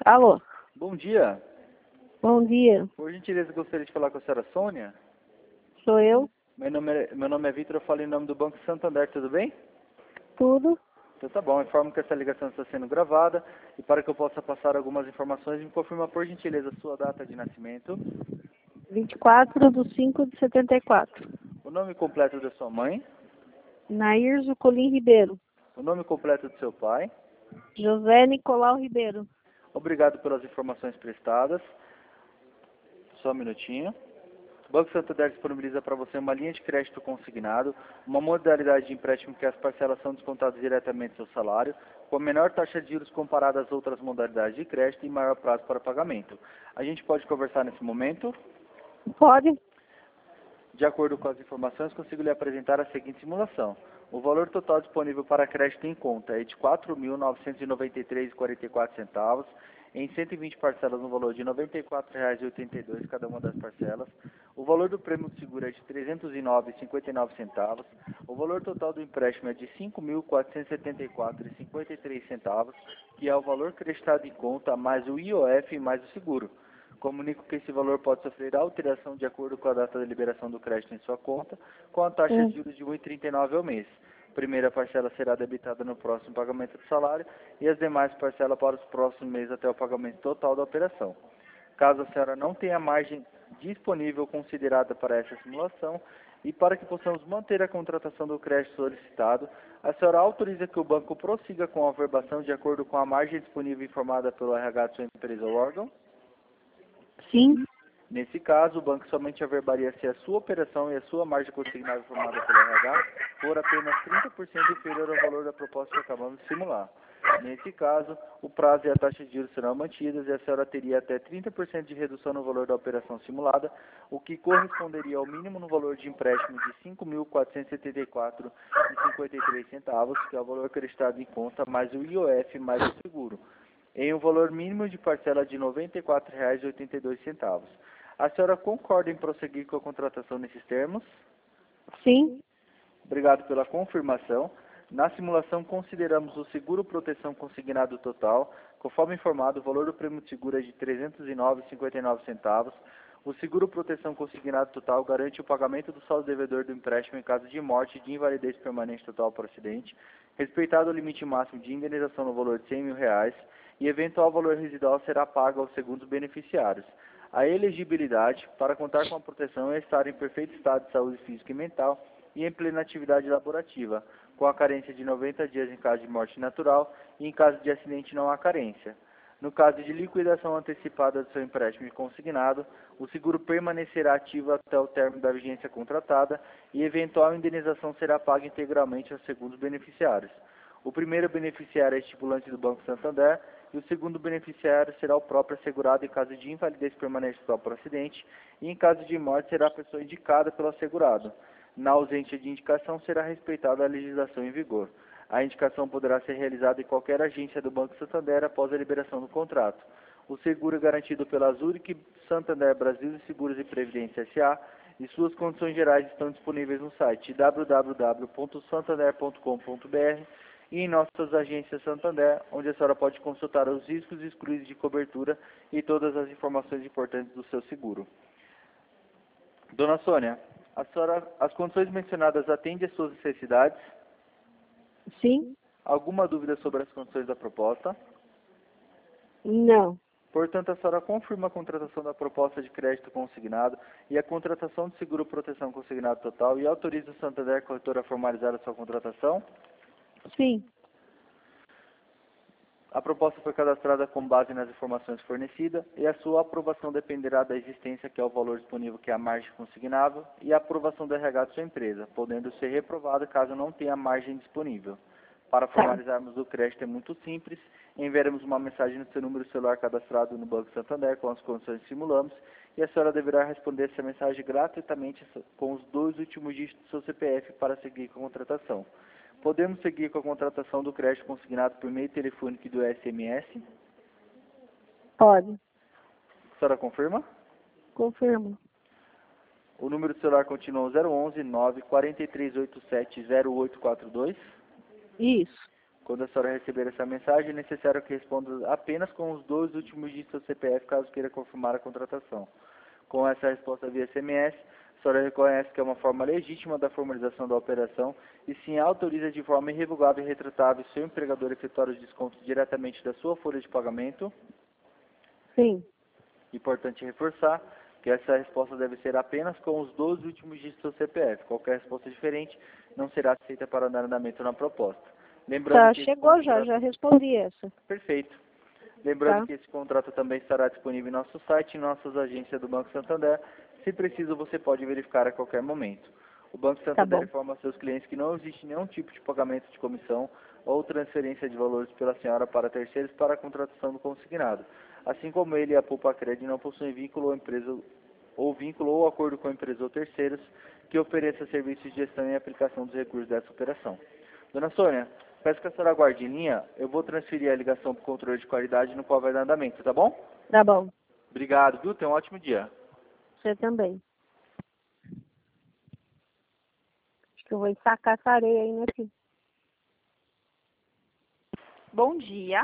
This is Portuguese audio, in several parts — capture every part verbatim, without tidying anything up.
Alô, Bom dia. bom dia. Por gentileza, gostaria de falar com a senhora Sônia. Sou eu, Meu nome é, meu nome é Vitor, eu falo em nome do Banco Santander, tudo bem? tudo. Então tá bom, informo que essa ligação está sendo gravada e para que eu possa passar algumas informações, me confirma por gentileza a sua data de nascimento, vinte e quatro de cinco de setenta e quatro. o nome completo da sua mãe, Nair Zucolim Ribeiro. o nome completo do seu pai. José Nicolau Ribeiro. Obrigado pelas informações prestadas. Só um minutinho. O Banco Santander disponibiliza para você uma linha de crédito consignado, uma modalidade de empréstimo que as parcelas são descontadas diretamente do seu salário, com a menor taxa de juros comparada às outras modalidades de crédito e maior prazo para pagamento. A gente pode conversar nesse momento? Pode? De acordo com as informações, consigo lhe apresentar a seguinte simulação. O valor total disponível para crédito em conta é de quatro mil novecentos e noventa e três reais e quarenta e quatro centavos, em cento e vinte parcelas no valor de noventa e quatro reais e oitenta e dois centavos cada uma das parcelas. O valor do prêmio de seguro é de trezentos e nove reais e cinquenta e nove centavos. O valor total do empréstimo é de cinco mil quatrocentos e setenta e quatro reais e cinquenta e três centavos, que é o valor creditado em conta mais o I O F mais o seguro. Comunico que esse valor pode sofrer alteração de acordo com a data da liberação do crédito em sua conta, com a taxa Hum. de juros de um vírgula trinta e nove ao mês. Primeira parcela será debitada no próximo pagamento do salário e as demais parcelas para os próximos meses até o pagamento total da operação. Caso a senhora não tenha margem disponível considerada para essa simulação e para que possamos manter a contratação do crédito solicitado, a senhora autoriza que o banco prossiga com a averbação de acordo com a margem disponível informada pelo R H de sua empresa ou órgão? Sim. Nesse caso, o banco somente averbaria se a sua operação e a sua margem consignada formada pelo R H for apenas trinta por cento inferior ao valor da proposta que acabamos de simular. Nesse caso, o prazo e a taxa de juros serão mantidas e a senhora teria até trinta por cento de redução no valor da operação simulada, o que corresponderia ao mínimo no valor de empréstimo de cinco mil quatrocentos e setenta e quatro reais e cinquenta e três centavos, que é o valor creditado em conta, mais o I O F mais o seguro, em um valor mínimo de parcela de noventa e quatro reais e oitenta e dois centavos. A senhora concorda em prosseguir com a contratação nesses termos? Sim. Obrigado pela confirmação. Na simulação, consideramos o seguro proteção consignado total. Conforme informado, o valor do prêmio de seguro é de trezentos e nove reais e cinquenta e nove centavos. O seguro proteção consignado total garante o pagamento do saldo devedor do empréstimo em caso de morte e de invalidez permanente total por acidente, respeitado o limite máximo de indenização no valor de cem mil reais, e eventual valor residual será pago aos segundos beneficiários. A elegibilidade para contar com a proteção é estar em perfeito estado de saúde física e mental e em plena atividade laborativa, com a carência de noventa dias em caso de morte natural e em caso de acidente não há carência. No caso de liquidação antecipada do seu empréstimo consignado, o seguro permanecerá ativo até o término da vigência contratada e eventual indenização será paga integralmente aos segundos beneficiários. O primeiro beneficiário é estipulante do Banco Santander e o segundo beneficiário será o próprio assegurado em caso de invalidez permanente total por acidente e em caso de morte será a pessoa indicada pelo assegurado. Na ausência de indicação, será respeitada a legislação em vigor. A indicação poderá ser realizada em qualquer agência do Banco Santander após a liberação do contrato. O seguro é garantido pela Zurich Santander Brasil e Seguros e Previdência S A e suas condições gerais estão disponíveis no site w w w ponto santander ponto com ponto b r e em nossas agências Santander, onde a senhora pode consultar os riscos excluídos de cobertura e todas as informações importantes do seu seguro. Dona Sônia, a senhora, as condições mencionadas atendem às suas necessidades? Sim. Alguma dúvida sobre as condições da proposta? Não. Portanto, a senhora confirma a contratação da proposta de crédito consignado e a contratação de seguro proteção consignado total e autoriza o Santander Corretora a formalizar a sua contratação? Sim. A proposta foi cadastrada com base nas informações fornecidas e a sua aprovação dependerá da existência, que é o valor disponível, que é a margem consignável, e a aprovação do R H de sua empresa, podendo ser reprovada caso não tenha margem disponível. Para formalizarmos o crédito é muito simples, enviaremos uma mensagem no seu número celular cadastrado no Banco Santander com as condições que simulamos e a senhora deverá responder essa mensagem gratuitamente com os dois últimos dígitos do seu C P F para seguir com a contratação. Podemos seguir com a contratação do crédito consignado por meio telefônico e do S M S? Pode. A senhora confirma? Confirmo. O número do celular continua zero onze nove quatro três oito sete zero oito quatro dois. Isso. Quando a senhora receber essa mensagem, é necessário que responda apenas com os dois últimos dígitos do C P F, caso queira confirmar a contratação. Com essa resposta via S M S, a senhora reconhece que é uma forma legítima da formalização da operação e sim autoriza de forma irrevogável e retratável seu empregador efetuar os descontos diretamente da sua folha de pagamento? Sim. Importante reforçar que essa resposta deve ser apenas com os dois últimos dígitos do C P F. Qualquer resposta diferente não será aceita para dar andamento na proposta. Lembrando Tá, que chegou contrato... já, já respondi essa. Perfeito. Lembrando Tá? que esse contrato também estará disponível em nosso site e em nossas agências do Banco Santander. Se preciso, você pode verificar a qualquer momento. O Banco Tá Santander bom. informa a seus clientes que não existe nenhum tipo de pagamento de comissão ou transferência de valores pela senhora para terceiros para a contratação do consignado. Assim como ele e a Poupa Cred não possuem vínculo ou empresa ou vínculo ou acordo com a empresa ou terceiros que ofereça serviços de gestão e aplicação dos recursos dessa operação. Dona Sônia, peço que a senhora aguarde em linha. Eu vou transferir a ligação para o controle de qualidade no qual vai dar andamento, tá bom? Tá bom. Obrigado, viu? Tenha um ótimo dia. Você também. Acho que eu vou sacar essa areia aí, né, filho? Bom dia.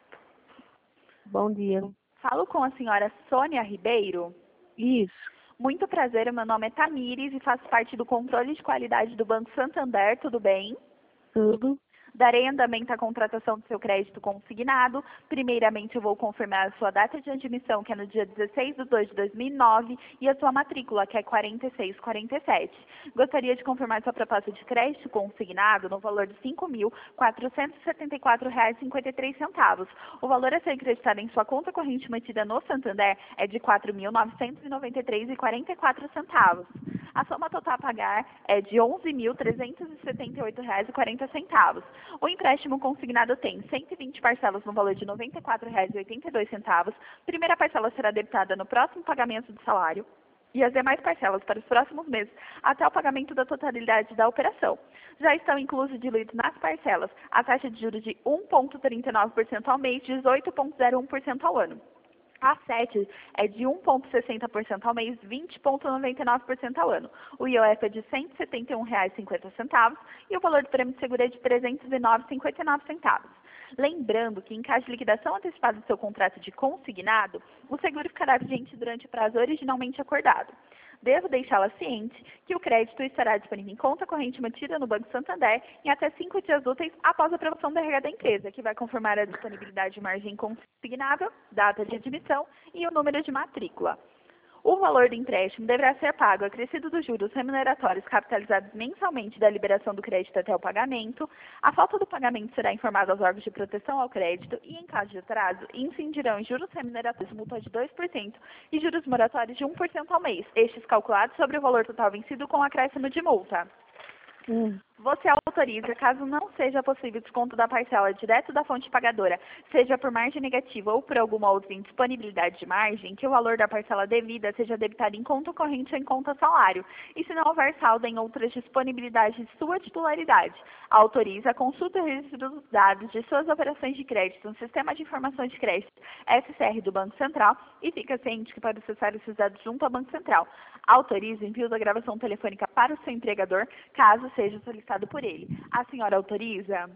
Bom dia. Falo com a senhora Sônia Ribeiro. Isso. Muito prazer, meu nome é Tamires e faço parte do controle de qualidade do Banco Santander, tudo bem? Tudo. Darei andamento à contratação do seu crédito consignado. Primeiramente, eu vou confirmar a sua data de admissão, que é no dia dezesseis de dois de dois mil e nove, e a sua matrícula, que é quarenta e seis quarenta e sete. Gostaria de confirmar sua proposta de crédito consignado no valor de cinco mil quatrocentos e setenta e quatro reais e cinquenta e três centavos. O valor a ser creditado em sua conta corrente mantida no Santander é de quatro mil novecentos e noventa e três reais e quarenta e quatro centavos. A soma total a pagar é de onze mil trezentos e setenta e oito reais e quarenta centavos. O empréstimo consignado tem cento e vinte parcelas no valor de noventa e quatro reais e oitenta e dois centavos. Primeira parcela será debitada no próximo pagamento do salário e as demais parcelas para os próximos meses até o pagamento da totalidade da operação. Já estão inclusos diluídos nas parcelas a taxa de juros de um vírgula trinta e nove por cento ao mês e dezoito vírgula zero um por cento ao ano. A sete é de um vírgula sessenta por cento ao mês, vinte vírgula noventa e nove por cento ao ano. O I O F é de cento e setenta e um reais e cinquenta centavos e o valor do prêmio de seguro é de trezentos e nove reais e cinquenta e nove centavos. Lembrando que, em caso de liquidação antecipada do seu contrato de consignado, o seguro ficará vigente durante o prazo originalmente acordado. Devo deixá-la ciente que o crédito estará disponível em conta corrente mantida no Banco Santander em até cinco dias úteis após a aprovação da R H da empresa, que vai confirmar a disponibilidade de margem consignável, data de admissão e o número de matrícula. O valor do empréstimo deverá ser pago acrescido dos juros remuneratórios capitalizados mensalmente da liberação do crédito até o pagamento. A falta do pagamento será informada aos órgãos de proteção ao crédito e, em caso de atraso, incidirão em juros remuneratórios multa de dois por cento e juros moratórios de um por cento ao mês, estes calculados sobre o valor total vencido com acréscimo de multa. Hum. Você autoriza, caso não seja possível desconto da parcela direto da fonte pagadora, seja por margem negativa ou por alguma outra indisponibilidade de margem, que o valor da parcela devida seja debitado em conta corrente ou em conta salário, e se não houver saldo em outras disponibilidades de sua titularidade. Autoriza a consulta e registro dos dados de suas operações de crédito no Sistema de Informações de Crédito S C R do Banco Central e fica ciente que para acessar esses dados junto ao Banco Central. Autoriza o envio da gravação telefônica para o seu empregador, caso seja solicitado por ele. A senhora autoriza?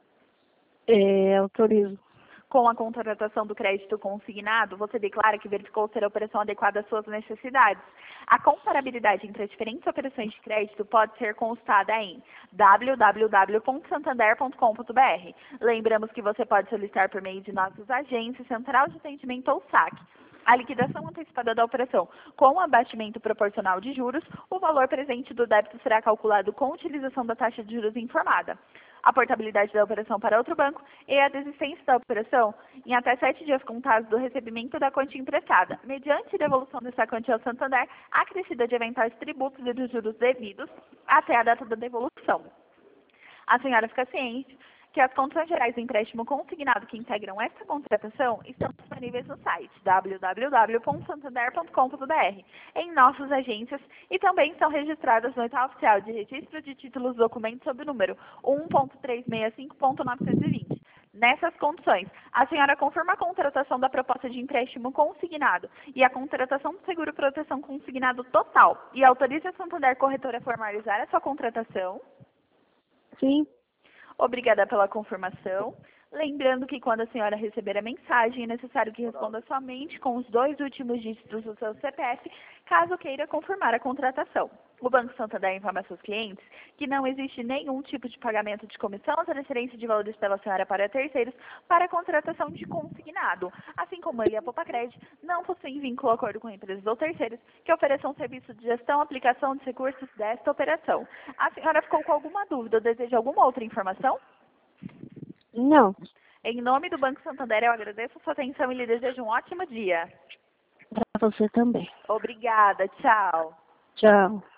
É, autorizo. Com a contratação do crédito consignado, você declara que verificou ser a operação adequada às suas necessidades. A comparabilidade entre as diferentes operações de crédito pode ser consultada em w w w ponto santander ponto com ponto b r. Lembramos que você pode solicitar por meio de nossas agências, Central de Atendimento ou saque. A liquidação antecipada da operação com o abatimento proporcional de juros, o valor presente do débito será calculado com a utilização da taxa de juros informada. A portabilidade da operação para outro banco e a desistência da operação em até sete dias contados do recebimento da quantia emprestada, mediante devolução dessa quantia ao Santander, acrescida de eventuais tributos e dos juros devidos até a data da devolução. A senhora fica ciente que as condições gerais do empréstimo consignado que integram esta contratação estão disponíveis no site w w w ponto santander ponto com ponto b r, em nossas agências e também estão registradas no edital oficial de registro de títulos e documentos sob o número um ponto trezentos e sessenta e cinco ponto novecentos e vinte. Nessas condições, a senhora confirma a contratação da proposta de empréstimo consignado e a contratação do seguro proteção consignado total e autoriza a Santander Corretora a formalizar a sua contratação? Sim. Obrigada pela confirmação. Lembrando que quando a senhora receber a mensagem, é necessário que responda somente com os dois últimos dígitos do seu C P F, caso queira confirmar a contratação. O Banco Santander informa a seus clientes que não existe nenhum tipo de pagamento de comissão ou transferência de valores pela senhora para terceiros para a contratação de consignado, assim como ele e a Popacred não possuem vínculo ou acordo com empresas ou terceiros que ofereçam serviço de gestão e aplicação de recursos desta operação. A senhora ficou com alguma dúvida ou deseja alguma outra informação? Não. Em nome do Banco Santander, eu agradeço a sua atenção e lhe desejo um ótimo dia. Para você também. Obrigada. Tchau. Tchau.